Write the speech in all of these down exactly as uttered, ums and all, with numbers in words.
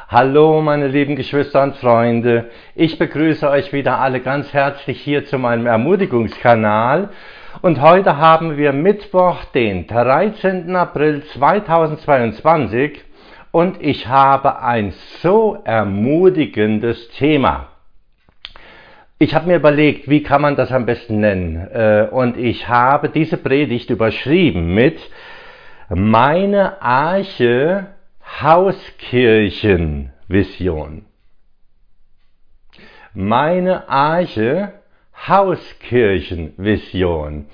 Hallo meine lieben Geschwister und Freunde, ich begrüße euch wieder alle ganz herzlich hier zu meinem Ermutigungskanal und heute haben wir Mittwoch, den dreizehnten April zweitausendzweiundzwanzig und ich habe ein so ermutigendes Thema. Ich habe mir überlegt, wie kann man das am besten nennen und ich habe diese Predigt überschrieben mit Meine Arche Hauskirchenvision. Meine Arche Hauskirchenvision.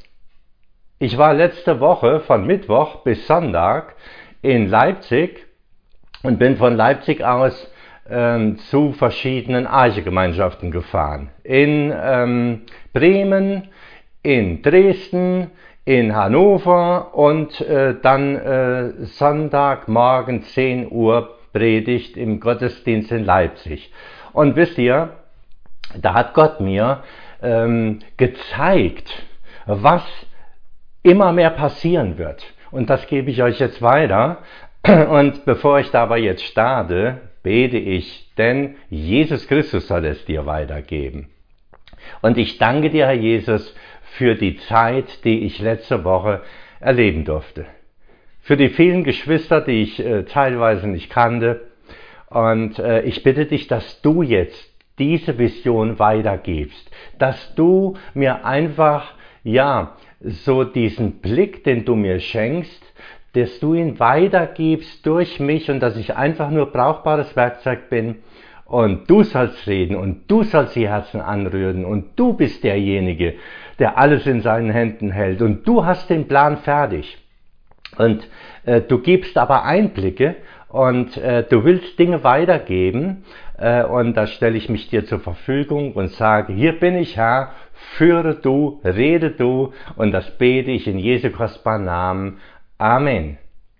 Ich war letzte Woche von Mittwoch bis Sonntag in Leipzig und bin von Leipzig aus ähm, zu verschiedenen Archegemeinschaften gefahren. In ähm, Bremen, in Dresden, in Hannover und äh, dann äh, Sonntagmorgen zehn Uhr Predigt im Gottesdienst in Leipzig. Und wisst ihr, da hat Gott mir ähm, gezeigt, was immer mehr passieren wird. Und das gebe ich euch jetzt weiter. Und bevor ich dabei jetzt starte, bete ich, denn Jesus Christus soll es dir weitergeben. Und ich danke dir, Herr Jesus, für die Zeit, die ich letzte Woche erleben durfte. Für die vielen Geschwister, die ich äh, teilweise nicht kannte. Und äh, ich bitte dich, dass du jetzt diese Vision weitergibst. Dass du mir einfach, ja, so diesen Blick, den du mir schenkst, dass du ihn weitergibst durch mich und dass ich einfach nur brauchbares Werkzeug bin. Und du sollst reden und du sollst die Herzen anrühren und du bist derjenige, der alles in seinen Händen hält und du hast den Plan fertig. Und äh, du gibst aber Einblicke und äh, du willst Dinge weitergeben äh, und da stelle ich mich dir zur Verfügung und sage, hier bin ich Herr, führe du, rede du und das bete ich in Jesu kostbaren Namen. Amen.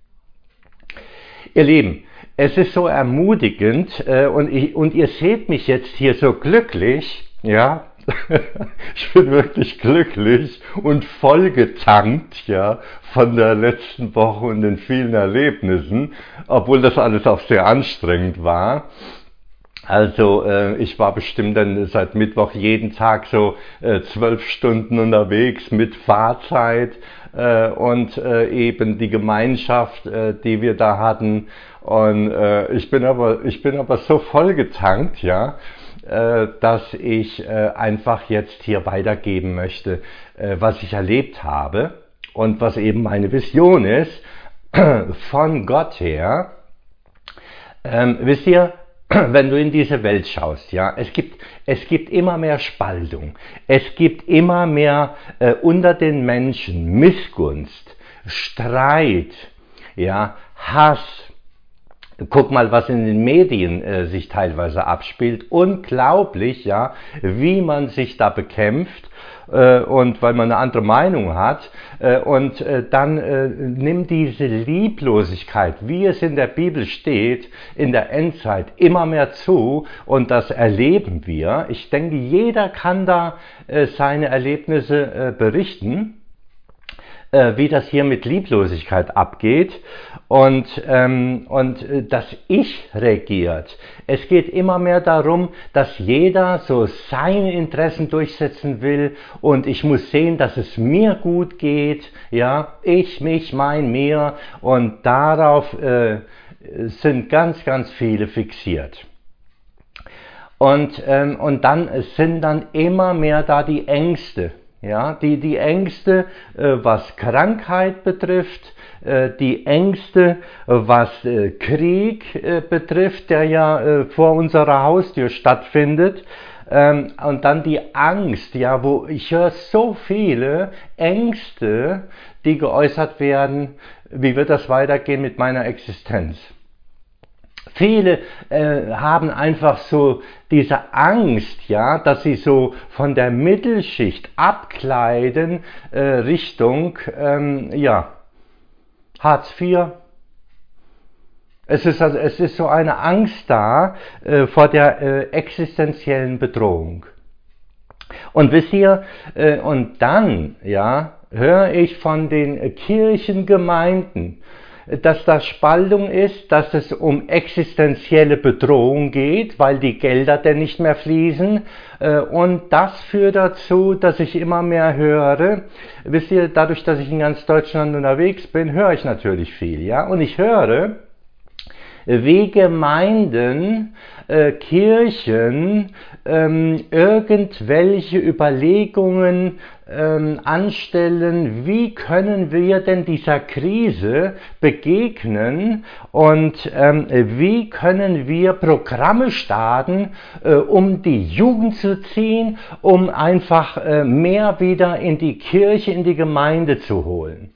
Ihr Lieben, es ist so ermutigend äh, und, ich, und ihr seht mich jetzt hier so glücklich, ja, ich bin wirklich glücklich und vollgetankt, ja, von der letzten Woche und den vielen Erlebnissen, obwohl das alles auch sehr anstrengend war. Also äh, ich war bestimmt dann seit Mittwoch jeden Tag so äh, zwölf Stunden unterwegs mit Fahrzeit äh, und äh, eben die Gemeinschaft, äh, die wir da hatten. Und äh, ich bin aber ich bin aber so vollgetankt, ja, äh, dass ich äh, einfach jetzt hier weitergeben möchte, äh, was ich erlebt habe und was eben meine Vision ist von Gott her. Ähm, wisst ihr? Wenn du in diese Welt schaust, ja, es gibt, es gibt immer mehr Spaltung, es gibt immer mehr äh, unter den Menschen Missgunst, Streit, ja, Hass. Guck mal, was in den Medien äh, sich teilweise abspielt. Unglaublich, ja, wie man sich da bekämpft äh, und weil man eine andere Meinung hat. Äh, und äh, dann äh, nimmt diese Lieblosigkeit, wie es in der Bibel steht, in der Endzeit immer mehr zu. Und das erleben wir. Ich denke, jeder kann da äh, seine Erlebnisse äh, berichten, wie das hier mit Lieblosigkeit abgeht und, ähm, und äh, das Ich regiert. Es geht immer mehr darum, dass jeder so seine Interessen durchsetzen will und ich muss sehen, dass es mir gut geht, ja, ich, mich, mein, mir und darauf äh, sind ganz, ganz viele fixiert. Und, ähm, und dann sind dann immer mehr da die Ängste. Ja, die, die Ängste, äh, was Krankheit betrifft, äh, die Ängste, was äh, Krieg äh, betrifft, der ja äh, vor unserer Haustür stattfindet, ähm, und dann die Angst, ja, wo ich höre so viele Ängste, die geäußert werden, wie wird das weitergehen mit meiner Existenz? Viele äh, haben einfach so diese Angst, ja, dass sie so von der Mittelschicht abgleiten äh, Richtung, ähm, ja, Hartz vier. Es ist, also, es ist so eine Angst da äh, vor der äh, existenziellen Bedrohung. Und wisst ihr, äh, und dann, ja, höre ich von den Kirchengemeinden, dass da Spaltung ist, dass es um existenzielle Bedrohung geht, weil die Gelder denn nicht mehr fließen. Und das führt dazu, dass ich immer mehr höre. Wisst ihr, dadurch, dass ich in ganz Deutschland unterwegs bin, höre ich natürlich viel, ja. Und ich höre, wie Gemeinden, äh, Kirchen ähm, irgendwelche Überlegungen ähm, anstellen, wie können wir denn dieser Krise begegnen und ähm, wie können wir Programme starten, äh, um die Jugend zu ziehen, um einfach äh, mehr wieder in die Kirche, in die Gemeinde zu holen.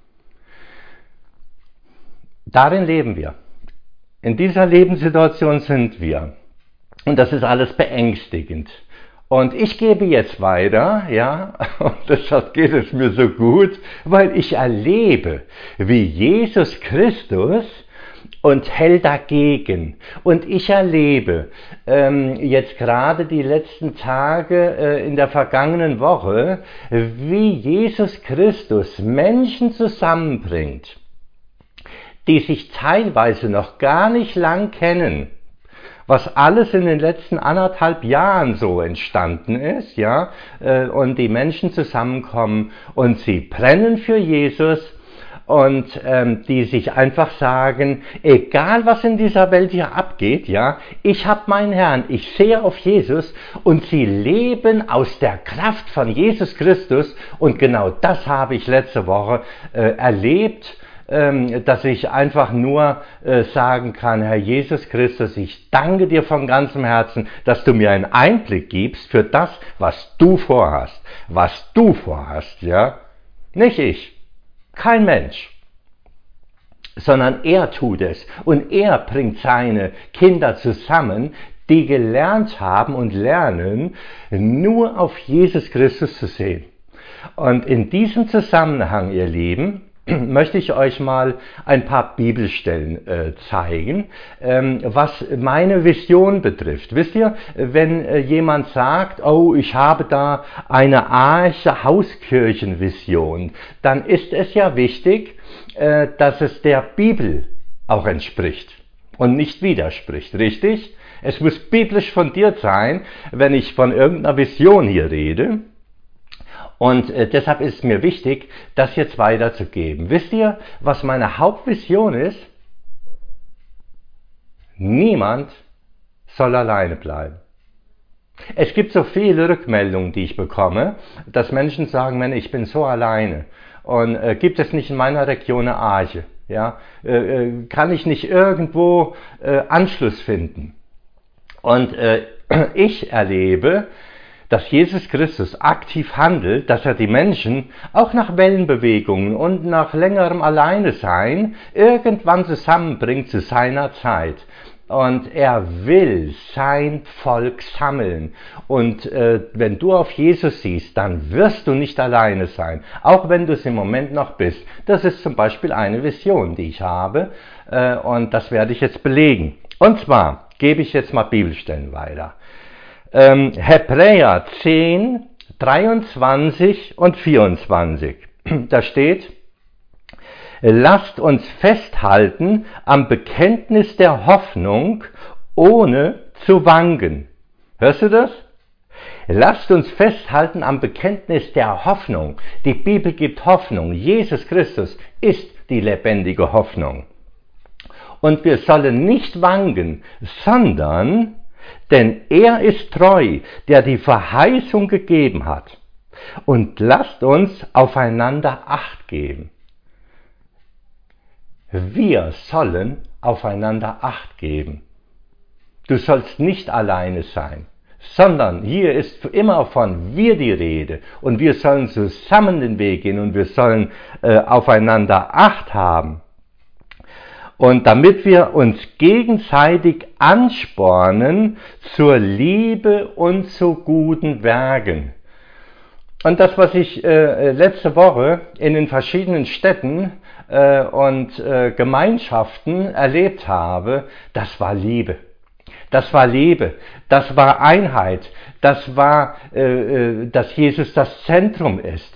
Darin leben wir. In dieser Lebenssituation sind wir. Und das ist alles beängstigend. Und ich gebe jetzt weiter, ja, und deshalb geht es mir so gut, weil ich erlebe, wie Jesus Christus und hält dagegen. Und ich erlebe ähm, jetzt gerade die letzten Tage äh, in der vergangenen Woche, wie Jesus Christus Menschen zusammenbringt, die sich teilweise noch gar nicht lang kennen, was alles in den letzten anderthalb Jahren so entstanden ist, ja, und die Menschen zusammenkommen und sie brennen für Jesus und ähm, die sich einfach sagen, egal was in dieser Welt hier abgeht, ja, ich habe meinen Herrn, ich sehe auf Jesus und sie leben aus der Kraft von Jesus Christus und genau das habe ich letzte Woche äh, erlebt, dass ich einfach nur äh, sagen kann, Herr Jesus Christus, ich danke dir von ganzem Herzen, dass du mir einen Einblick gibst für das, was du vorhast, was du vorhast, ja, nicht ich, kein Mensch, sondern er tut es und er bringt seine Kinder zusammen, die gelernt haben und lernen, nur auf Jesus Christus zu sehen. Und in diesem Zusammenhang, ihr Lieben, möchte ich euch mal ein paar Bibelstellen äh, zeigen, ähm, was meine Vision betrifft. Wisst ihr, wenn äh, jemand sagt, oh, ich habe da eine Arche Hauskirchenvision, dann ist es ja wichtig, äh, dass es der Bibel auch entspricht und nicht widerspricht, richtig? Es muss biblisch fundiert sein, wenn ich von irgendeiner Vision hier rede. Und äh, deshalb ist es mir wichtig, das jetzt weiterzugeben. Wisst ihr, was meine Hauptvision ist? Niemand soll alleine bleiben. Es gibt so viele Rückmeldungen, die ich bekomme, dass Menschen sagen, Mensch, ich bin so alleine. Und äh, gibt es nicht in meiner Region eine Arche? Ja? Äh, äh, kann ich nicht irgendwo äh, Anschluss finden? Und äh, ich erlebe, dass Jesus Christus aktiv handelt, dass er die Menschen auch nach Wellenbewegungen und nach längerem Alleinesein irgendwann zusammenbringt zu seiner Zeit. Und er will sein Volk sammeln. Und äh, wenn du auf Jesus siehst, dann wirst du nicht alleine sein, auch wenn du es im Moment noch bist. Das ist zum Beispiel eine Vision, die ich habe, äh, und das werde ich jetzt belegen. Und zwar gebe ich jetzt mal Bibelstellen weiter. Ähm, Hebräer zehn, dreiundzwanzig und vierundzwanzig. Da steht, lasst uns festhalten am Bekenntnis der Hoffnung, ohne zu wanken. Hörst du das? Lasst uns festhalten am Bekenntnis der Hoffnung. Die Bibel gibt Hoffnung. Jesus Christus ist die lebendige Hoffnung. Und wir sollen nicht wanken, sondern denn er ist treu, der die Verheißung gegeben hat. Und lasst uns aufeinander Acht geben. Wir sollen aufeinander Acht geben. Du sollst nicht alleine sein, sondern hier ist immer von wir die Rede. Und wir sollen zusammen den Weg gehen und wir sollen äh, aufeinander Acht haben. Und damit wir uns gegenseitig anspornen zur Liebe und zu guten Werken. Und das, was ich äh, letzte Woche in den verschiedenen Städten äh, und äh, Gemeinschaften erlebt habe, das war Liebe. Das war Liebe, das war Einheit, das war, äh, dass Jesus das Zentrum ist.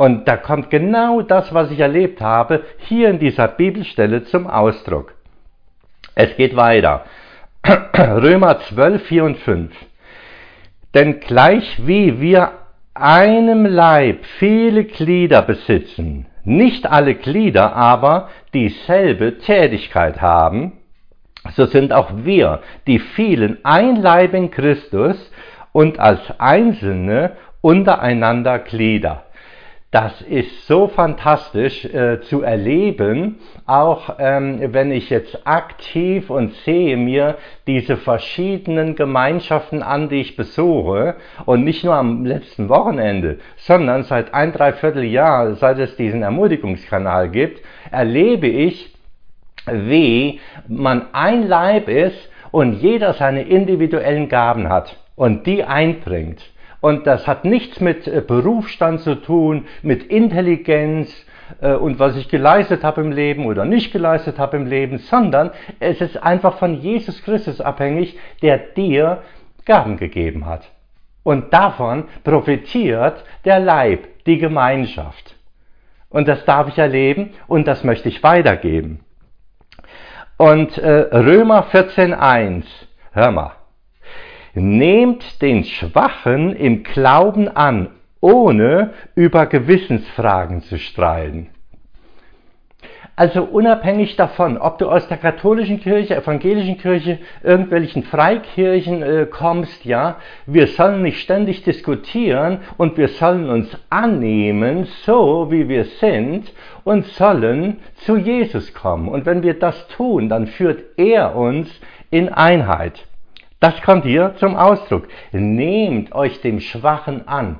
Und da kommt genau das, was ich erlebt habe, hier in dieser Bibelstelle zum Ausdruck. Es geht weiter. Römer zwölf, vier und fünf. Denn gleich wie wir einem Leib viele Glieder besitzen, nicht alle Glieder aber dieselbe Tätigkeit haben, so sind auch wir, die vielen, ein Leib in Christus und als Einzelne untereinander Glieder. Das ist so fantastisch äh, zu erleben, auch ähm, wenn ich jetzt aktiv und sehe mir diese verschiedenen Gemeinschaften an, die ich besuche, und nicht nur am letzten Wochenende, sondern seit ein Dreivierteljahr, seit es diesen Ermutigungskanal gibt, erlebe ich, wie man ein Leib ist und jeder seine individuellen Gaben hat und die einbringt. Und das hat nichts mit äh, Berufsstand zu tun, mit Intelligenz äh, und was ich geleistet habe im Leben oder nicht geleistet habe im Leben, sondern es ist einfach von Jesus Christus abhängig, der dir Gaben gegeben hat. Und davon profitiert der Leib, die Gemeinschaft. Und das darf ich erleben und das möchte ich weitergeben. Und äh, Römer vierzehn, eins, hör mal. Nehmt den Schwachen im Glauben an, ohne über Gewissensfragen zu streiten. Also unabhängig davon, ob du aus der katholischen Kirche, evangelischen Kirche, irgendwelchen Freikirchen äh, kommst, ja, wir sollen nicht ständig diskutieren und wir sollen uns annehmen, so wie wir sind, und sollen zu Jesus kommen. Und wenn wir das tun, dann führt er uns in Einheit. Das kommt hier zum Ausdruck. Nehmt euch dem Schwachen an.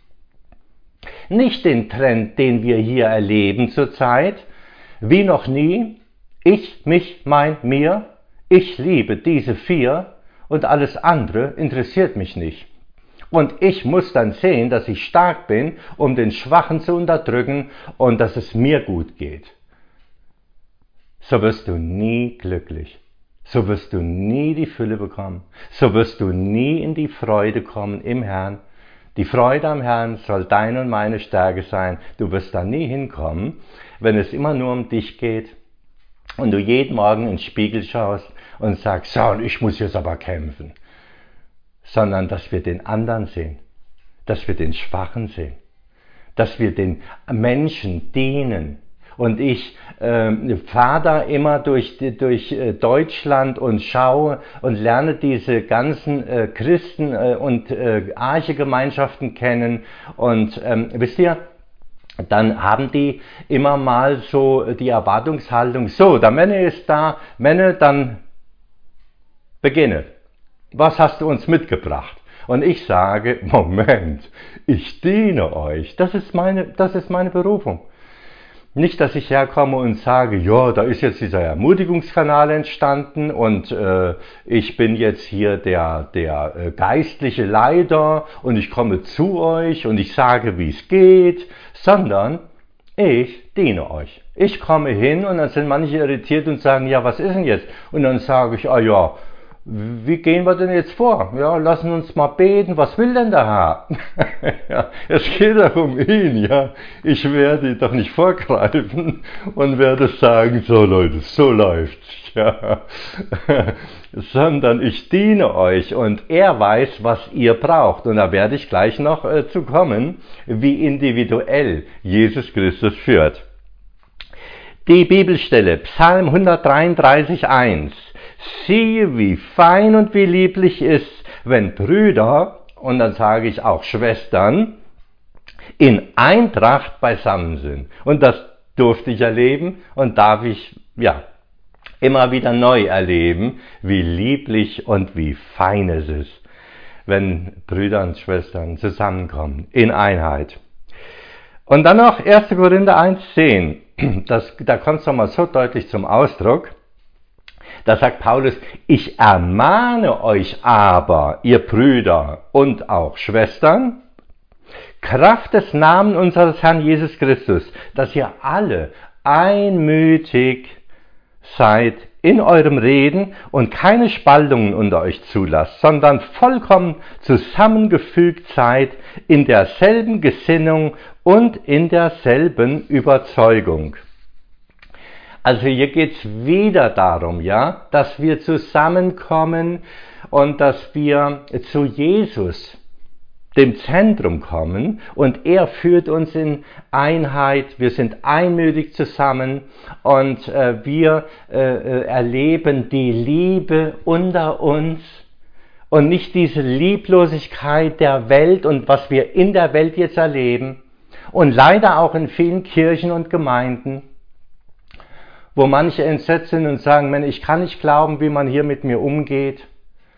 Nicht den Trend, den wir hier erleben zurzeit, wie noch nie, ich, mich, mein, mir, ich liebe diese vier und alles andere interessiert mich nicht. Und ich muss dann sehen, dass ich stark bin, um den Schwachen zu unterdrücken und dass es mir gut geht. So wirst du nie glücklich. So wirst du nie die Fülle bekommen. So wirst du nie in die Freude kommen im Herrn. Die Freude am Herrn soll deine und meine Stärke sein. Du wirst da nie hinkommen, wenn es immer nur um dich geht und du jeden Morgen in den Spiegel schaust und sagst, so, und ich muss jetzt aber kämpfen. Sondern, dass wir den anderen sehen, dass wir den Schwachen sehen, dass wir den Menschen dienen. Und ich äh, fahre da immer durch, durch äh, Deutschland und schaue und lerne diese ganzen äh, Christen äh, und äh, Arche-Gemeinschaften kennen. Und ähm, wisst ihr, dann haben die immer mal so die Erwartungshaltung, so, der Männer ist da, Männer, dann beginne. Was hast du uns mitgebracht? Und ich sage, Moment, ich diene euch. Das ist meine, das ist meine Berufung. Nicht, dass ich herkomme und sage, ja, da ist jetzt dieser Ermutigungskanal entstanden und äh, ich bin jetzt hier der, der äh, geistliche Leiter und ich komme zu euch und ich sage, wie es geht, sondern ich diene euch. Ich komme hin und dann sind manche irritiert und sagen, ja, was ist denn jetzt? Und dann sage ich, ah ja, wie gehen wir denn jetzt vor? Ja, lassen uns mal beten, was will denn der Herr? Ja, es geht doch um ihn, ja. Ich werde doch nicht vorgreifen und werde sagen, so Leute, so läuft's, ja. Sondern ich diene euch und er weiß, was ihr braucht. Und da werde ich gleich noch äh, zu kommen, wie individuell Jesus Christus führt. Die Bibelstelle, Psalm hundertdreiunddreißig, eins. Siehe, wie fein und wie lieblich ist, wenn Brüder, und dann sage ich auch Schwestern, in Eintracht beisammen sind. Und das durfte ich erleben und darf ich, ja, immer wieder neu erleben, wie lieblich und wie fein es ist, wenn Brüder und Schwestern zusammenkommen, in Einheit. Und dann noch erster Korinther eins, zehn, das, da kommt es nochmal so deutlich zum Ausdruck. Da sagt Paulus, ich ermahne euch aber, ihr Brüder und auch Schwestern, Kraft des Namens unseres Herrn Jesus Christus, dass ihr alle einmütig seid in eurem Reden und keine Spaltungen unter euch zulasst, sondern vollkommen zusammengefügt seid in derselben Gesinnung und in derselben Überzeugung. Also hier geht es wieder darum, ja, dass wir zusammenkommen und dass wir zu Jesus, dem Zentrum, kommen und er führt uns in Einheit, wir sind einmütig zusammen und äh, wir äh, erleben die Liebe unter uns und nicht diese Lieblosigkeit der Welt und was wir in der Welt jetzt erleben und leider auch in vielen Kirchen und Gemeinden, wo manche entsetzt sind und sagen, Mensch, ich kann nicht glauben, wie man hier mit mir umgeht.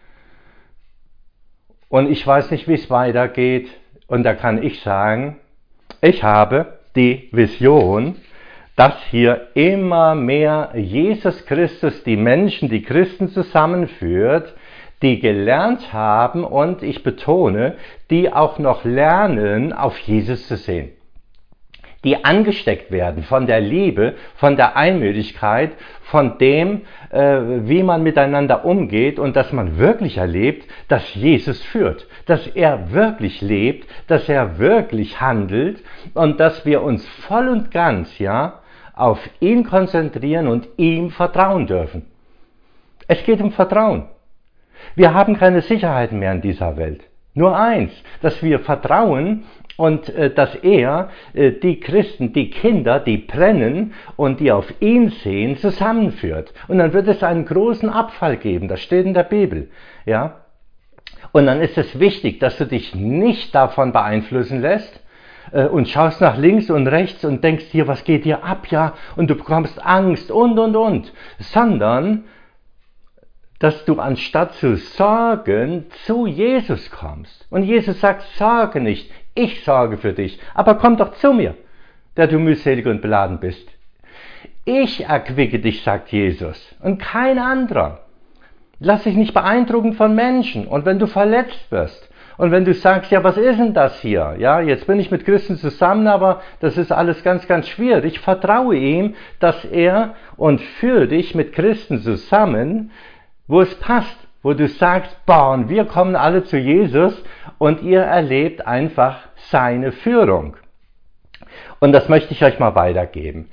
Und ich weiß nicht, wie es weitergeht. Und da kann ich sagen, ich habe die Vision, dass hier immer mehr Jesus Christus die Menschen, die Christen zusammenführt, die gelernt haben und ich betone, die auch noch lernen, auf Jesus zu sehen. Die angesteckt werden von der Liebe, von der Einmütigkeit, von dem, äh, wie man miteinander umgeht und dass man wirklich erlebt, dass Jesus führt, dass er wirklich lebt, dass er wirklich handelt und dass wir uns voll und ganz, ja, auf ihn konzentrieren und ihm vertrauen dürfen. Es geht um Vertrauen. Wir haben keine Sicherheiten mehr in dieser Welt. Nur eins, dass wir vertrauen und äh, dass er äh, die Christen, die Kinder, die brennen und die auf ihn sehen, zusammenführt. Und dann wird es einen großen Abfall geben, das steht in der Bibel. Ja? Und dann ist es wichtig, dass du dich nicht davon beeinflussen lässt äh, und schaust nach links und rechts und denkst dir, was geht dir ab, ja, und du bekommst Angst und, und, und, sondern dass du anstatt zu sorgen, zu Jesus kommst. Und Jesus sagt, sorge nicht, ich sorge für dich, aber komm doch zu mir, der du mühselig und beladen bist. Ich erquicke dich, sagt Jesus, und kein anderer. Lass dich nicht beeindrucken von Menschen. Und wenn du verletzt wirst, und wenn du sagst, ja, was ist denn das hier? Ja, jetzt bin ich mit Christen zusammen, aber das ist alles ganz, ganz schwierig. Ich vertraue ihm, dass er und für dich mit Christen zusammen, wo es passt, wo du sagst, boah, und wir kommen alle zu Jesus und ihr erlebt einfach seine Führung. Und das möchte ich euch mal weitergeben.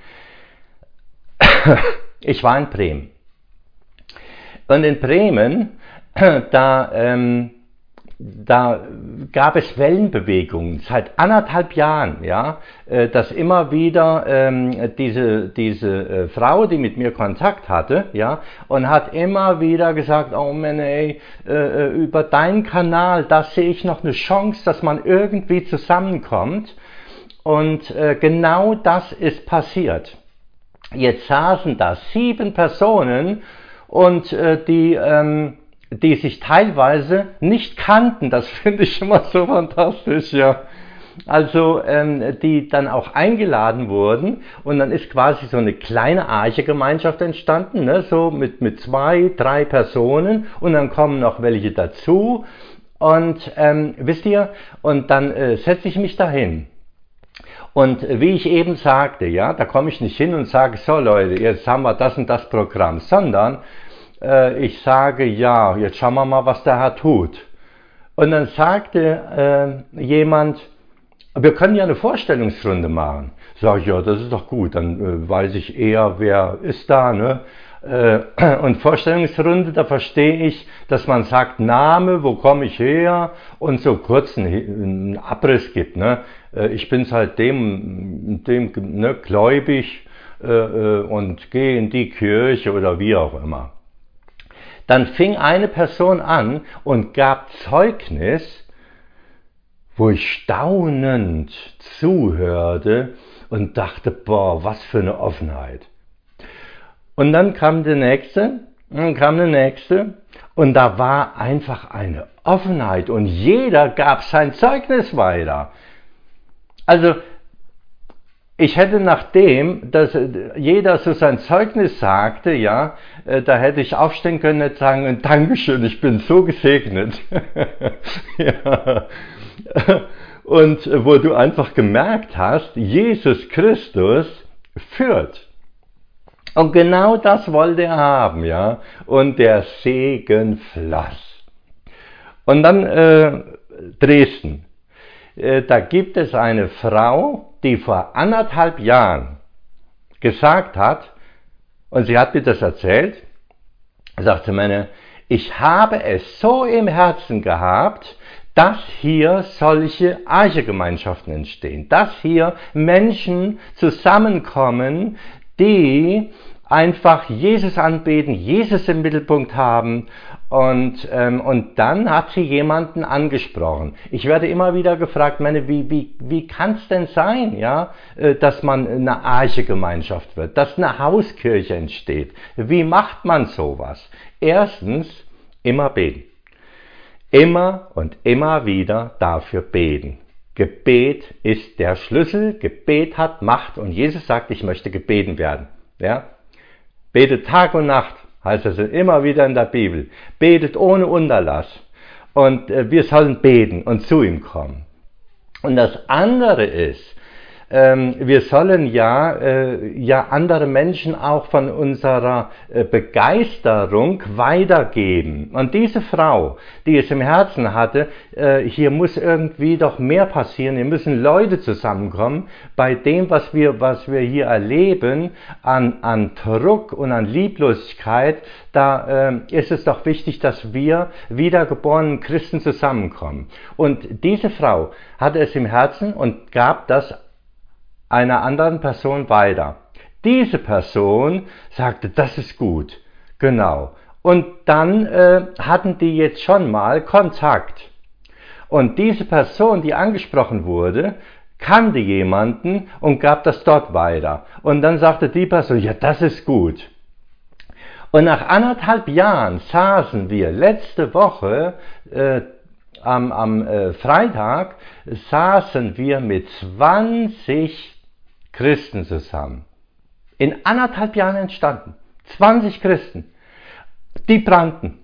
Ich war in Bremen. Und in Bremen, da, ähm, da gab es Wellenbewegungen seit anderthalb Jahren, ja, äh, dass immer wieder ähm, diese, diese äh, Frau, die mit mir Kontakt hatte, ja, und hat immer wieder gesagt, oh Mann, ey, äh, über deinen Kanal, da sehe ich noch eine Chance, dass man irgendwie zusammenkommt. Und äh, genau das ist passiert. Jetzt saßen da sieben Personen und äh, die ähm, die sich teilweise nicht kannten, das finde ich immer so fantastisch, ja. Also, ähm, die dann auch eingeladen wurden und dann ist quasi so eine kleine Arche-Gemeinschaft entstanden, ne, so mit, mit zwei, drei Personen und dann kommen noch welche dazu und ähm, wisst ihr, und dann äh, setze ich mich dahin. Und wie ich eben sagte, ja, da komme ich nicht hin und sage, so Leute, jetzt haben wir das und das Programm, sondern ich sage, ja, jetzt schauen wir mal, was der Herr tut. Und dann sagte äh, jemand, wir können ja eine Vorstellungsrunde machen. Sag ich, ja, das ist doch gut, dann äh, weiß ich eher, wer ist da, ne? Äh, und Vorstellungsrunde, da verstehe ich, dass man sagt, Name, wo komme ich her? Und so kurz einen, einen Abriss gibt, ne? Äh, ich bin seitdem dem, ne, gläubig äh, und gehe in die Kirche oder wie auch immer. Dann fing eine Person an und gab Zeugnis, wo ich staunend zuhörte und dachte, boah, was für eine Offenheit. Und dann kam der nächste, dann kam der nächste und da war einfach eine Offenheit und jeder gab sein Zeugnis weiter. Also ich hätte nachdem, dass jeder so sein Zeugnis sagte, ja, da hätte ich aufstehen können und sagen, Dankeschön, ich bin so gesegnet. Ja. Und wo du einfach gemerkt hast, Jesus Christus führt. Und genau das wollte er haben, ja. Und der Segen floss. Und dann äh, Dresden. Äh, da gibt es eine Frau, die vor anderthalb Jahren gesagt hat, und sie hat mir das erzählt, sagte meine, ich habe es so im Herzen gehabt, dass hier solche Archegemeinschaften entstehen, dass hier Menschen zusammenkommen, die einfach Jesus anbeten, Jesus im Mittelpunkt haben. Und, ähm, und dann hat sie jemanden angesprochen. Ich werde immer wieder gefragt, meine, wie, wie, wie kann es denn sein, ja, äh, dass man eine Archegemeinschaft wird, dass eine Hauskirche entsteht? Wie macht man sowas? Erstens, immer beten. Immer und immer wieder dafür beten. Gebet ist der Schlüssel, Gebet hat Macht und Jesus sagt, ich möchte gebeten werden. Ja? Betet Tag und Nacht, heißt es immer wieder in der Bibel. Betet ohne Unterlass und äh, wir sollen beten und zu ihm kommen. Und das andere ist, ähm, wir sollen ja, äh, ja andere Menschen auch von unserer äh, Begeisterung weitergeben. Und diese Frau, die es im Herzen hatte, äh, hier muss irgendwie doch mehr passieren, hier müssen Leute zusammenkommen, bei dem, was wir, was wir hier erleben, an, an Druck und an Lieblosigkeit, da äh, ist es doch wichtig, dass wir wiedergeborenen Christen zusammenkommen. Und diese Frau hatte es im Herzen und gab das einer anderen Person weiter. Diese Person sagte, das ist gut, genau. Und dann äh, hatten die jetzt schon mal Kontakt. Und diese Person, die angesprochen wurde, kannte jemanden und gab das dort weiter. Und dann sagte die Person, ja, das ist gut. Und nach anderthalb Jahren saßen wir letzte Woche äh, am, am äh, Freitag, saßen wir mit zwanzig Christen zusammen. In anderthalb Jahren entstanden. zwanzig Christen. Die brannten.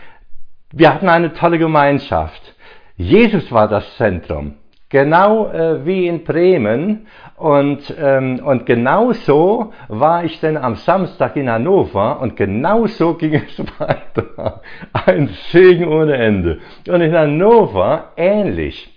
Wir hatten eine tolle Gemeinschaft. Jesus war das Zentrum. Genau äh, wie in Bremen. Und, ähm, und genau so war ich dann am Samstag in Hannover und genau so ging es weiter. Ein Segen ohne Ende. Und in Hannover ähnlich.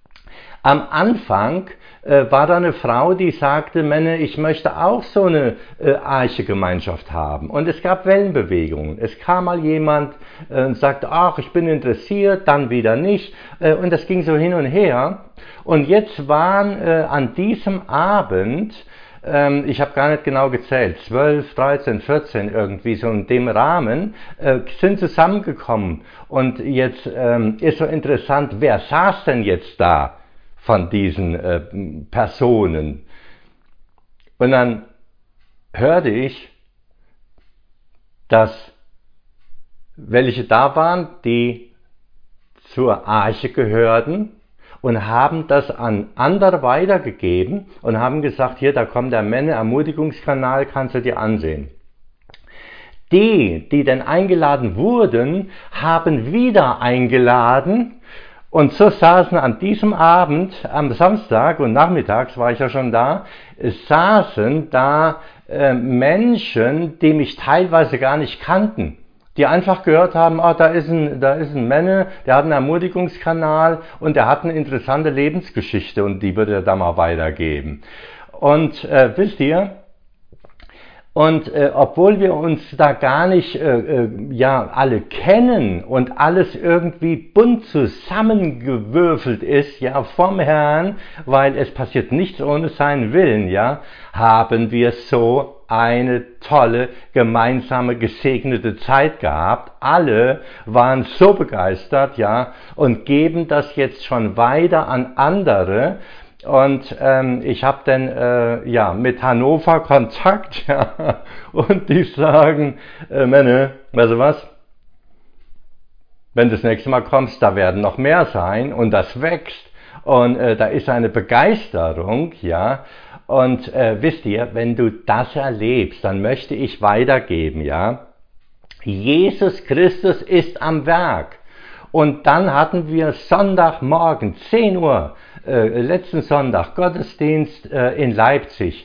Am Anfang äh, war da eine Frau, die sagte, Männer, ich möchte auch so eine äh, Arche-Gemeinschaft haben. Und es gab Wellenbewegungen. Es kam mal jemand äh, und sagte, ach, ich bin interessiert, dann wieder nicht. Äh, und das ging so hin und her. Und jetzt waren äh, an diesem Abend, ähm, ich habe gar nicht genau gezählt, zwölf, dreizehn, vierzehn irgendwie so in dem Rahmen, äh, sind zusammengekommen. Und jetzt ähm, ist so interessant, wer saß denn jetzt da von diesen äh, Personen? Und dann hörte ich, dass welche da waren, die zur Arche gehörten und haben das an andere weitergegeben und haben gesagt, hier, da kommt der Männer-Ermutigungskanal, kannst du dir ansehen. Die, die denn eingeladen wurden, haben wieder eingeladen. Und so saßen an diesem Abend, am Samstag und nachmittags war ich ja schon da, saßen da äh, Menschen, die mich teilweise gar nicht kannten, die einfach gehört haben, oh, da ist ein, da ist ein Männer, der hat einen Ermutigungskanal und der hat eine interessante Lebensgeschichte und die würde er da mal weitergeben. Und äh, wisst ihr, Und äh, obwohl wir uns da gar nicht äh, äh, ja alle kennen und alles irgendwie bunt zusammengewürfelt ist, ja vom Herrn, weil es passiert nichts ohne seinen Willen, ja, haben wir so eine tolle gemeinsame gesegnete Zeit gehabt. Alle waren so begeistert, ja, und geben das jetzt schon weiter an andere. Und ähm, ich habe dann äh, ja, mit Hannover Kontakt, ja, und die sagen, äh, Männer, weißt du was, wenn du das nächste Mal kommst, da werden noch mehr sein und das wächst und äh, da ist eine Begeisterung, ja, und äh, wisst ihr, wenn du das erlebst, dann möchte ich weitergeben, ja, Jesus Christus ist am Werk. Und dann hatten wir Sonntagmorgen, zehn Uhr, äh, letzten Sonntag, Gottesdienst äh, in Leipzig.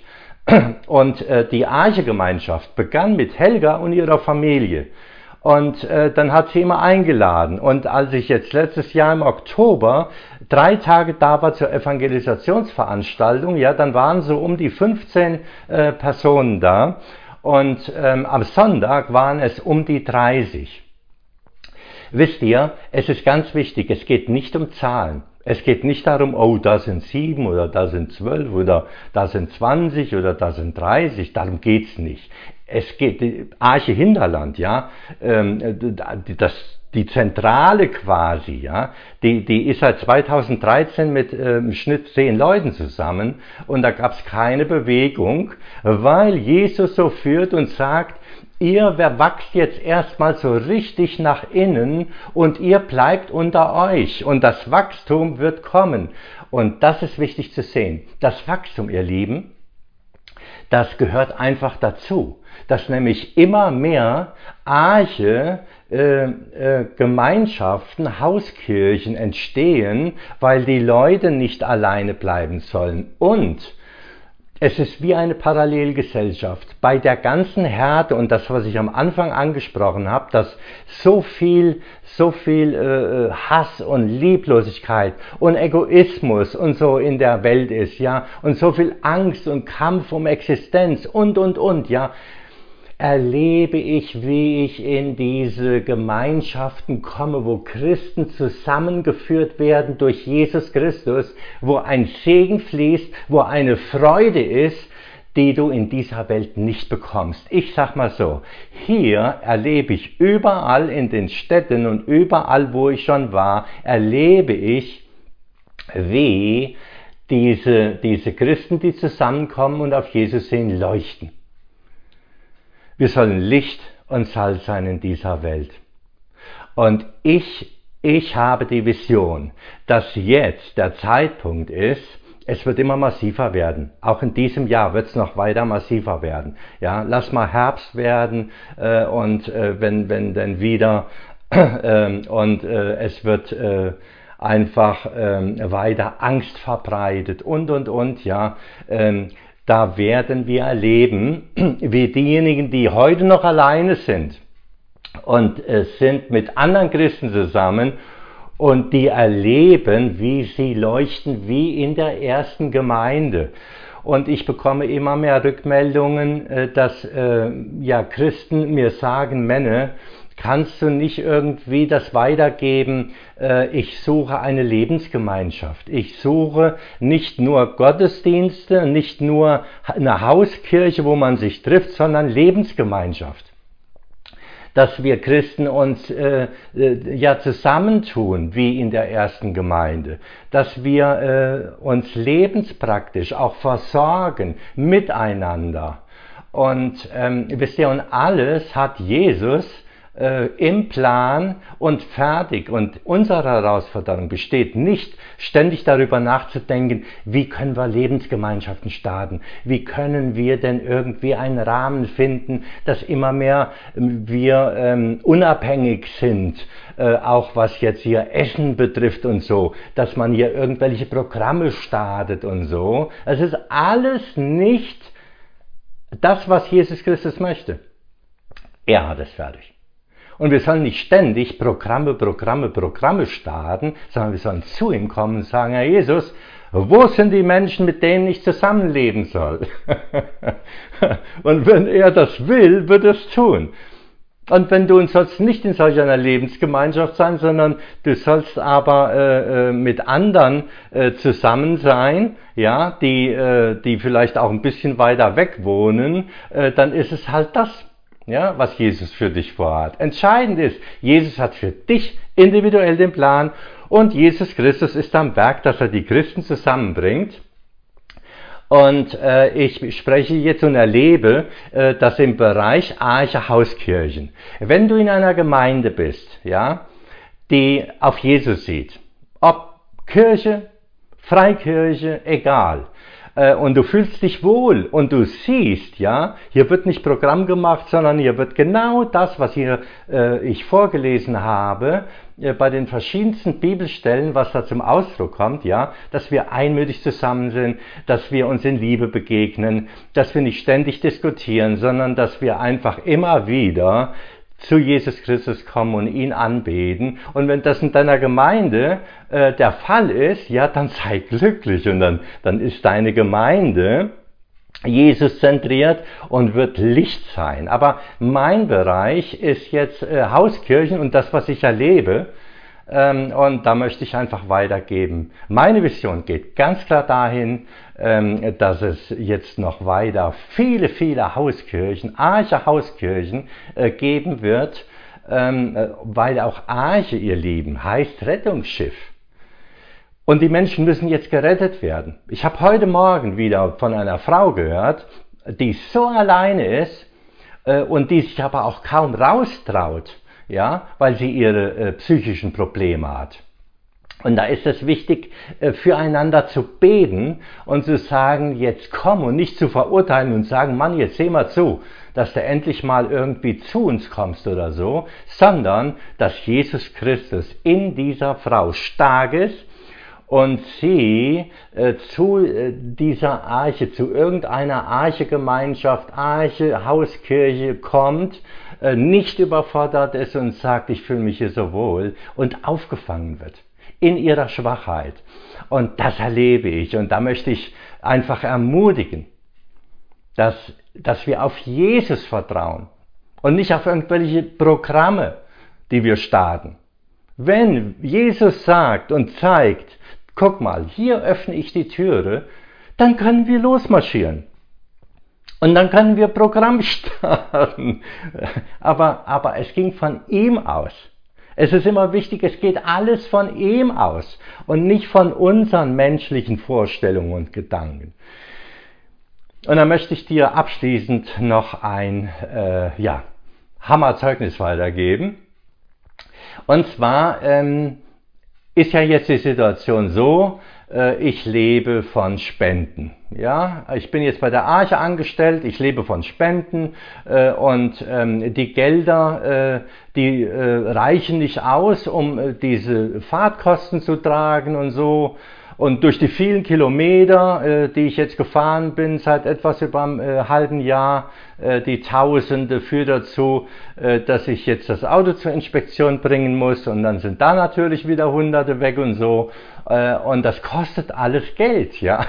Und äh, die Arche-Gemeinschaft begann mit Helga und ihrer Familie. Und äh, dann hat sie immer eingeladen. Und als ich jetzt letztes Jahr im Oktober drei Tage da war zur Evangelisationsveranstaltung, ja, dann waren so um die fünfzehn äh, Personen da. Und ähm, am Sonntag waren es um die dreißig. Wisst ihr, es ist ganz wichtig, es geht nicht um Zahlen. Es geht nicht darum, oh, da sind sieben oder da sind zwölf oder da sind zwanzig oder da sind dreißig, darum geht's nicht. Es geht, die Arche Hinterland, ja, ähm, das, die Zentrale quasi, ja, die, die ist seit zweitausenddreizehn mit äh, im Schnitt zehn Leuten zusammen und da gab's keine Bewegung, weil Jesus so führt und sagt, ihr wachst jetzt erstmal so richtig nach innen und ihr bleibt unter euch und das Wachstum wird kommen. Und das ist wichtig zu sehen. Das Wachstum, ihr Lieben, das gehört einfach dazu, dass nämlich immer mehr Arche, äh, äh, Gemeinschaften, Hauskirchen entstehen, weil die Leute nicht alleine bleiben sollen. Und es ist wie eine Parallelgesellschaft. Bei der ganzen Härte und das, was ich am Anfang angesprochen habe, dass so viel, so viel äh, Hass und Lieblosigkeit und Egoismus und so in der Welt ist, ja, und so viel Angst und Kampf um Existenz und, und, und, ja, erlebe ich, wie ich in diese Gemeinschaften komme, wo Christen zusammengeführt werden durch Jesus Christus, wo ein Segen fließt, wo eine Freude ist, die du in dieser Welt nicht bekommst. Ich sag mal so, hier erlebe ich überall in den Städten und überall, wo ich schon war, erlebe ich, wie diese, diese Christen, die zusammenkommen und auf Jesus sehen, leuchten. Wir sollen Licht und Salz sein in dieser Welt. Und ich, ich habe die Vision, dass jetzt der Zeitpunkt ist, es wird immer massiver werden. Auch in diesem Jahr wird es noch weiter massiver werden. Ja, lass mal Herbst werden äh, und äh, wenn, wenn dann wieder äh, und äh, es wird äh, einfach äh, weiter Angst verbreitet und und und ja. Äh, Da werden wir erleben, wie diejenigen, die heute noch alleine sind und äh, sind mit anderen Christen zusammen und die erleben, wie sie leuchten wie in der ersten Gemeinde. Und ich bekomme immer mehr Rückmeldungen, äh, dass äh, ja, Christen mir sagen, Männer, kannst du nicht irgendwie das weitergeben, äh, ich suche eine Lebensgemeinschaft. Ich suche nicht nur Gottesdienste, nicht nur eine Hauskirche, wo man sich trifft, sondern Lebensgemeinschaft. Dass wir Christen uns äh, äh, ja zusammentun, wie in der ersten Gemeinde. Dass wir äh, uns lebenspraktisch auch versorgen, miteinander. Und ähm, wisst ihr, und alles hat Jesus Äh, im Plan und fertig. Und unsere Herausforderung besteht nicht, ständig darüber nachzudenken, wie können wir Lebensgemeinschaften starten, wie können wir denn irgendwie einen Rahmen finden, dass immer mehr wir ähm, unabhängig sind, äh, auch was jetzt hier Essen betrifft und so, dass man hier irgendwelche Programme startet und so. Es ist alles nicht das, was Jesus Christus möchte. Er hat es fertig. Und wir sollen nicht ständig Programme, Programme, Programme starten, sondern wir sollen zu ihm kommen und sagen, Herr Jesus, wo sind die Menschen, mit denen ich zusammenleben soll? Und wenn er das will, wird er es tun. Und wenn du sollst nicht in solch einer Lebensgemeinschaft sein, sondern du sollst aber äh, mit anderen äh, zusammen sein, ja, die, äh, die vielleicht auch ein bisschen weiter weg wohnen, äh, dann ist es halt das. Ja, was Jesus für dich vorhat. Entscheidend ist, Jesus hat für dich individuell den Plan und Jesus Christus ist am Werk, dass er die Christen zusammenbringt. Und äh, ich spreche jetzt und erlebe, äh, dass im Bereich Arche Hauskirchen, wenn du in einer Gemeinde bist, ja, die auf Jesus sieht, ob Kirche, Freikirche, egal, äh, und du fühlst dich wohl und du siehst, ja, hier wird nicht Programm gemacht, sondern hier wird genau das, was hier äh, ich vorgelesen habe, äh, bei den verschiedensten Bibelstellen, was da zum Ausdruck kommt, ja, dass wir einmütig zusammen sind, dass wir uns in Liebe begegnen, dass wir nicht ständig diskutieren, sondern dass wir einfach immer wieder zu Jesus Christus kommen und ihn anbeten. Und wenn das in deiner Gemeinde äh, der Fall ist, ja, dann sei glücklich und dann, dann ist deine Gemeinde Jesus zentriert und wird Licht sein. Aber mein Bereich ist jetzt äh, Hauskirchen und das, was ich erlebe. Ähm, und da möchte ich einfach weitergeben. Meine Vision geht ganz klar dahin, ähm, dass es jetzt noch weiter viele, viele Hauskirchen, Arche Hauskirchen äh, geben wird, ähm, weil auch Arche, ihr Lieben, heißt Rettungsschiff. Und die Menschen müssen jetzt gerettet werden. Ich habe heute Morgen wieder von einer Frau gehört, die so alleine ist äh, und die sich aber auch kaum raustraut, ja, weil sie ihre äh, psychischen Probleme hat. Und da ist es wichtig, äh, füreinander zu beten und zu sagen, jetzt komm, und nicht zu verurteilen und sagen, Mann, jetzt seh mal zu, dass du endlich mal irgendwie zu uns kommst oder so, sondern dass Jesus Christus in dieser Frau stark ist und sie äh, zu äh, dieser Arche, zu irgendeiner Arche-Gemeinschaft, Arche, Hauskirche kommt, äh, nicht überfordert ist und sagt, ich fühle mich hier so wohl und aufgefangen wird in ihrer Schwachheit. Und das erlebe ich und da möchte ich einfach ermutigen, dass, dass wir auf Jesus vertrauen und nicht auf irgendwelche Programme, die wir starten. Wenn Jesus sagt und zeigt, guck mal, hier öffne ich die Türe, dann können wir losmarschieren. Und dann können wir Programm starten. Aber, aber es ging von ihm aus. Es ist immer wichtig, es geht alles von ihm aus und nicht von unseren menschlichen Vorstellungen und Gedanken. Und dann möchte ich dir abschließend noch ein äh, ja, Hammerzeugnis weitergeben. Und zwar ähm, ist ja jetzt die Situation so, äh, ich lebe von Spenden. Ja, ich bin jetzt bei der Arche angestellt, ich lebe von Spenden äh, und ähm, die Gelder, äh, die äh, reichen nicht aus, um äh, diese Fahrtkosten zu tragen und so. Und durch die vielen Kilometer, äh, die ich jetzt gefahren bin, seit etwas über einem äh, halben Jahr, äh, die Tausende, führt dazu, äh, dass ich jetzt das Auto zur Inspektion bringen muss und dann sind da natürlich wieder Hunderte weg und so. Äh, und das kostet alles Geld, ja.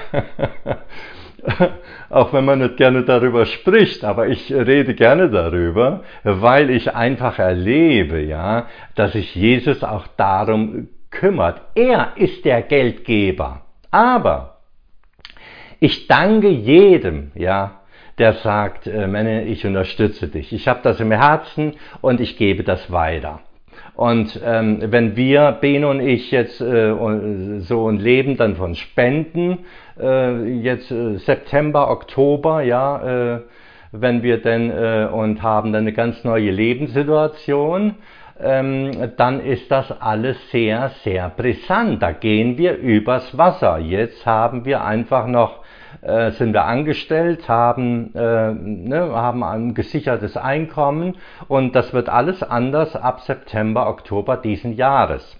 Auch wenn man nicht gerne darüber spricht, aber ich rede gerne darüber, weil ich einfach erlebe, ja, dass sich Jesus auch darum kümmert. Er ist der Geldgeber. Aber ich danke jedem, ja, der sagt, äh, Männer, ich unterstütze dich. Ich habe das im Herzen und ich gebe das weiter. Und ähm, wenn wir, Ben und ich, jetzt äh, so ein Leben dann von Spenden, äh, jetzt äh, September, Oktober, ja, äh, wenn wir denn äh, und haben dann eine ganz neue Lebenssituation, ähm, dann ist das alles sehr, sehr brisant. Da gehen wir übers Wasser. Jetzt haben wir einfach noch, äh, sind wir angestellt, haben, äh, ne, haben ein gesichertes Einkommen und das wird alles anders ab September, Oktober diesen Jahres.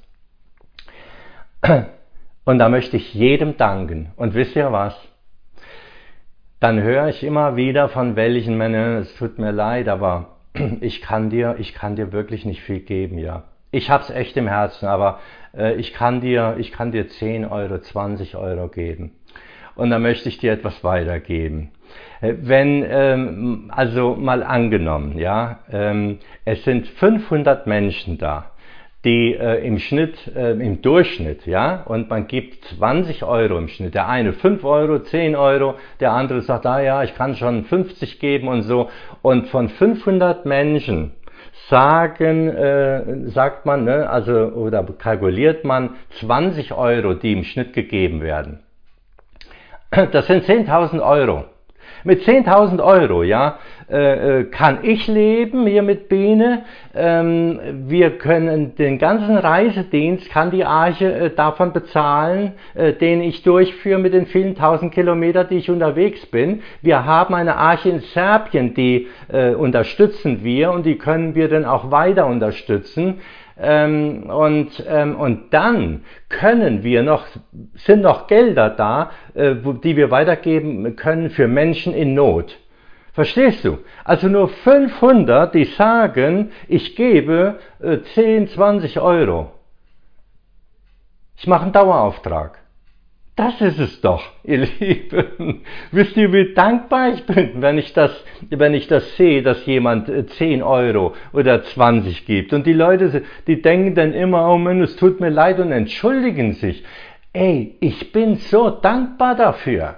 Und da möchte ich jedem danken. Und wisst ihr was? Dann höre ich immer wieder von welchen Männern, es tut mir leid, aber ich kann dir, ich kann dir wirklich nicht viel geben, ja. Ich hab's echt im Herzen, aber äh, ich kann dir, ich kann dir zehn Euro, zwanzig Euro geben. Und da möchte ich dir etwas weitergeben. Äh, wenn, ähm, also mal angenommen, ja, ähm, es sind fünfhundert Menschen da, die äh, im Schnitt, äh, im Durchschnitt, ja, und man gibt zwanzig Euro im Schnitt. Der eine fünf Euro, zehn Euro, der andere sagt, ah ja, ich kann schon fünfzig geben und so. Und von fünfhundert Menschen sagen, äh, sagt man, ne, also, oder kalkuliert man zwanzig Euro, die im Schnitt gegeben werden. Das sind zehntausend Euro. Mit zehntausend Euro, ja, äh, kann ich leben hier mit Bene. Ähm, wir können den ganzen Reisedienst, kann die Arche äh, davon bezahlen, äh, den ich durchführe mit den vielen tausend Kilometern, die ich unterwegs bin. Wir haben eine Arche in Serbien, die äh, unterstützen wir und die können wir dann auch weiter unterstützen. Ähm, und, ähm, und dann können wir noch, sind noch Gelder da, äh, wo, die wir weitergeben können für Menschen in Not. Verstehst du? Also nur fünfhundert, die sagen, ich gebe äh, zehn, zwanzig Euro. Ich mache einen Dauerauftrag. Das ist es doch, ihr Lieben. Wisst ihr, wie dankbar ich bin, wenn ich das, wenn ich das sehe, dass jemand zehn Euro oder zwanzig gibt. Und die Leute, die denken dann immer, oh Mann, es tut mir leid und entschuldigen sich. Ey, ich bin so dankbar dafür.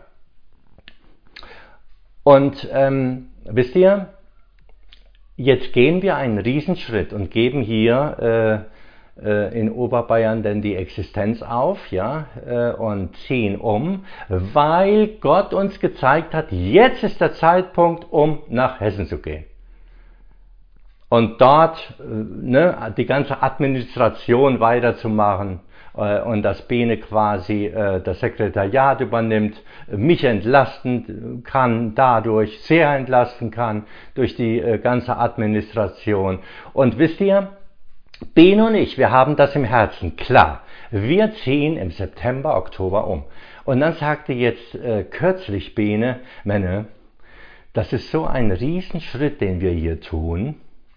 Und ähm, wisst ihr, jetzt gehen wir einen Riesenschritt und geben hier äh, in Oberbayern denn die Existenz auf, ja, und ziehen um, weil Gott uns gezeigt hat, jetzt ist der Zeitpunkt, um nach Hessen zu gehen. Und dort ne, die ganze Administration weiterzumachen äh, und dass Bene quasi äh, das Sekretariat übernimmt, mich entlasten kann dadurch, sehr entlasten kann durch die äh, ganze Administration. Und wisst ihr, Bene und ich, wir haben das im Herzen, klar. Wir ziehen im September, Oktober um. Und dann sagte jetzt äh, kürzlich Bene, Männer, das ist so ein Riesenschritt, den wir hier tun.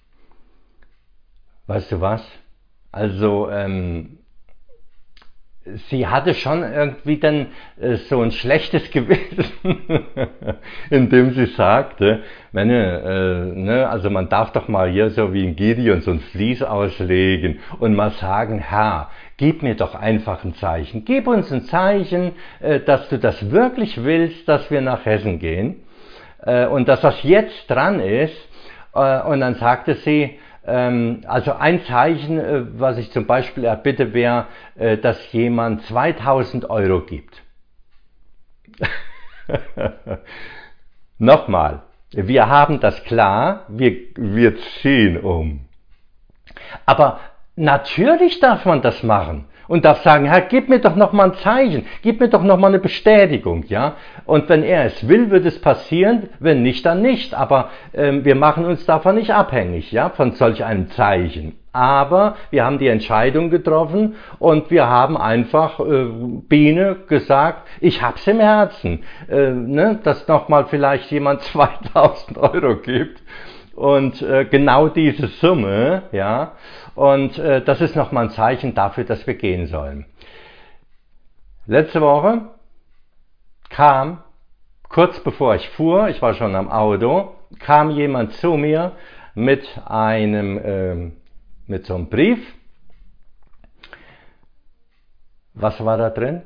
Weißt du was? Also, ähm, sie hatte schon irgendwie dann äh, so ein schlechtes Gewissen, indem sie sagte, meine, äh, ne, also man darf doch mal hier so wie ein Gideon so ein Vlies auslegen und mal sagen, Herr, gib mir doch einfach ein Zeichen, gib uns ein Zeichen, äh, dass du das wirklich willst, dass wir nach Hessen gehen äh, und dass das jetzt dran ist. Äh, und dann sagte sie, also ein Zeichen, was ich zum Beispiel erbitte, wäre, dass jemand zweitausend Euro gibt. Nochmal, wir haben das klar, wir, wir ziehen um. Aber natürlich darf man das machen und darf sagen, Herr, gib mir doch noch mal ein Zeichen, gib mir doch noch mal eine Bestätigung, ja. Und wenn er es will, wird es passieren, wenn nicht, dann nicht. Aber ähm, wir machen uns davon nicht abhängig, ja, von solch einem Zeichen. Aber wir haben die Entscheidung getroffen und wir haben einfach äh, Biene gesagt, ich hab's im Herzen, äh, ne, dass noch mal vielleicht jemand zweitausend Euro gibt. Und äh, genau diese Summe, ja, und äh, das ist nochmal ein Zeichen dafür, dass wir gehen sollen. Letzte Woche kam, kurz bevor ich fuhr, ich war schon am Auto, kam jemand zu mir mit einem, äh, mit so einem Brief. Was war da drin?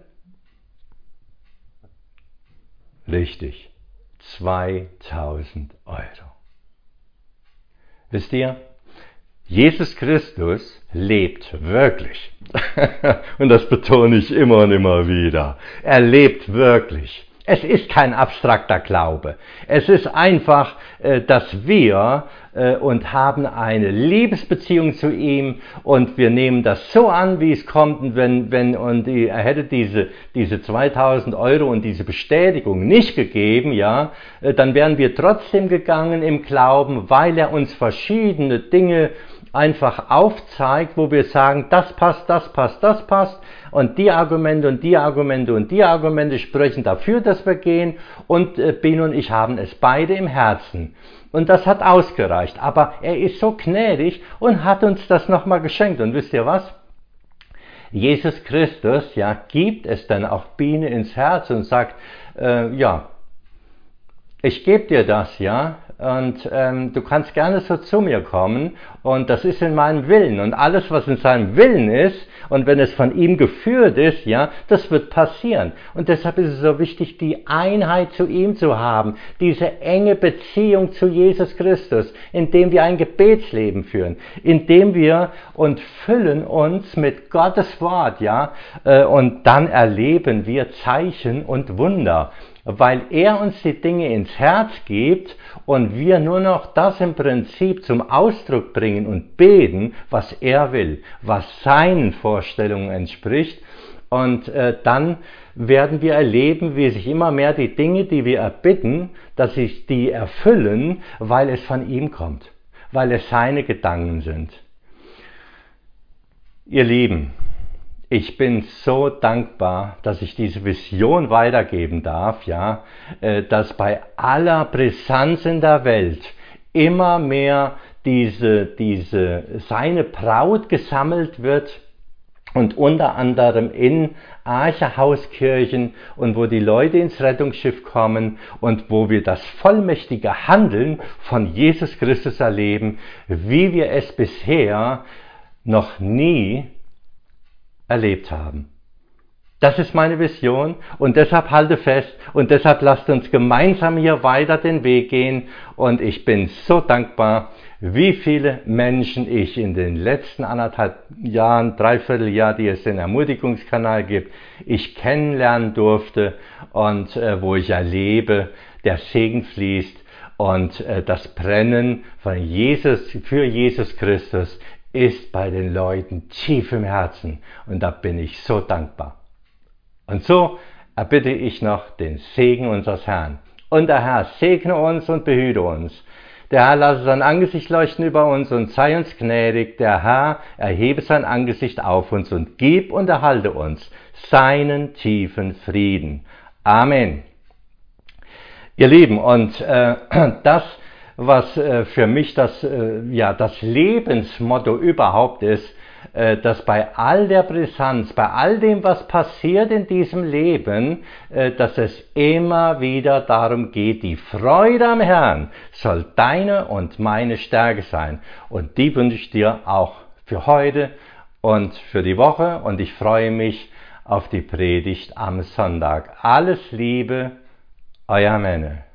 Richtig, zweitausend Euro. Wisst ihr, Jesus Christus lebt wirklich. Und das betone ich immer und immer wieder. Er lebt wirklich. Es ist kein abstrakter Glaube. Es ist einfach, äh, dass wir äh, und haben eine Liebesbeziehung zu ihm und wir nehmen das so an, wie es kommt. Und wenn, wenn und die, er hätte diese, diese zweitausend Euro und diese Bestätigung nicht gegeben, ja, äh, dann wären wir trotzdem gegangen im Glauben, weil er uns verschiedene Dinge einfach aufzeigt, wo wir sagen, das passt, das passt, das passt und die Argumente und die Argumente und die Argumente sprechen dafür, dass wir gehen und äh, Bene und ich haben es beide im Herzen und das hat ausgereicht, aber er ist so gnädig und hat uns das nochmal geschenkt und wisst ihr was? Jesus Christus, ja, gibt es dann auch Bene ins Herz und sagt, äh, ja, ich gebe dir das, ja, und ähm, du kannst gerne so zu mir kommen und das ist in meinem Willen und alles, was in seinem Willen ist und wenn es von ihm geführt ist, ja, das wird passieren. Und deshalb ist es so wichtig, die Einheit zu ihm zu haben, diese enge Beziehung zu Jesus Christus, indem wir ein Gebetsleben führen, indem wir und füllen uns mit Gottes Wort, ja, äh, und dann erleben wir Zeichen und Wunder. weil er uns die Dinge ins Herz gibt und wir nur noch das im Prinzip zum Ausdruck bringen und beten, was er will, was seinen Vorstellungen entspricht. Und äh, dann werden wir erleben, wie sich immer mehr die Dinge, die wir erbitten, dass sich die erfüllen, weil es von ihm kommt, weil es seine Gedanken sind. Ihr Lieben, ich bin so dankbar, dass ich diese Vision weitergeben darf, ja, dass bei aller Brisanz in der Welt immer mehr diese, diese, seine Braut gesammelt wird und unter anderem in Arche-Hauskirchen und wo die Leute ins Rettungsschiff kommen und wo wir das vollmächtige Handeln von Jesus Christus erleben, wie wir es bisher noch nie erlebt haben. Das ist meine Vision und deshalb halte fest und deshalb lasst uns gemeinsam hier weiter den Weg gehen und ich bin so dankbar, wie viele Menschen ich in den letzten anderthalb Jahren, dreiviertel Jahr, die es den Ermutigungskanal gibt, ich kennenlernen durfte und äh, wo ich erlebe, der Segen fließt und äh, das Brennen von Jesus, für Jesus Christus ist bei den Leuten tief im Herzen und da bin ich so dankbar. Und so erbitte ich noch den Segen unseres Herrn. Und der Herr segne uns und behüte uns. Der Herr lasse sein Angesicht leuchten über uns und sei uns gnädig. Der Herr erhebe sein Angesicht auf uns und gib und erhalte uns seinen tiefen Frieden. Amen. Ihr Lieben, und äh, das, was äh, für mich das, äh, ja, das Lebensmotto überhaupt ist, äh, dass bei all der Brisanz, bei all dem, was passiert in diesem Leben, äh, dass es immer wieder darum geht, die Freude am Herrn soll deine und meine Stärke sein. Und die wünsche ich dir auch für heute und für die Woche. Und ich freue mich auf die Predigt am Sonntag. Alles Liebe, euer Menne.